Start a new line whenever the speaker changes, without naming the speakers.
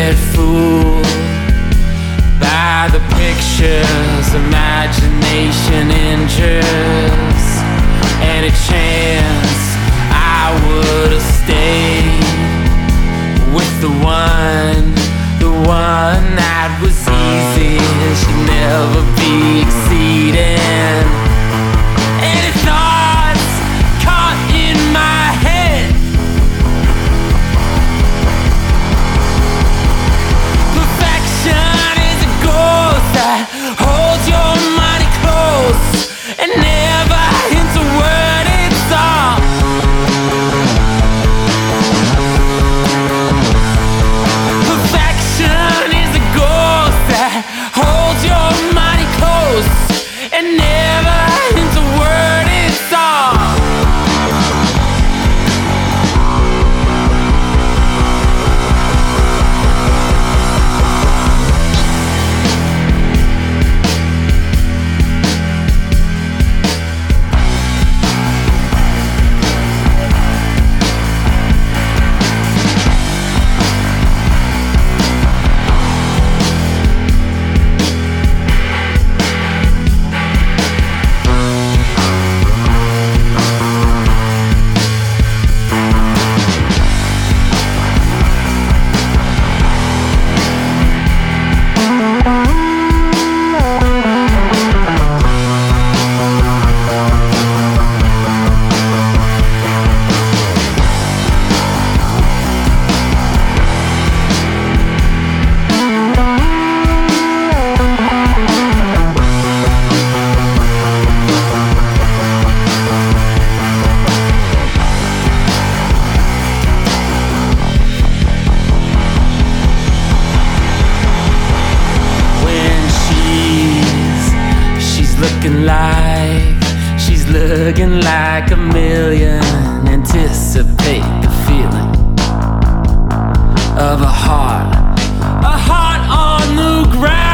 get fooled by the pictures imagination injures. Any chance I would've stayed with the one that was easy and should never be exceeding. Any thoughts caught in my head? Perfection is a ghost that holds your money close and never hints a word it's all. Perfection is a ghost that holds your money close and never hints a word it's all. Looking like a million. Anticipate the feeling of a heart on the ground.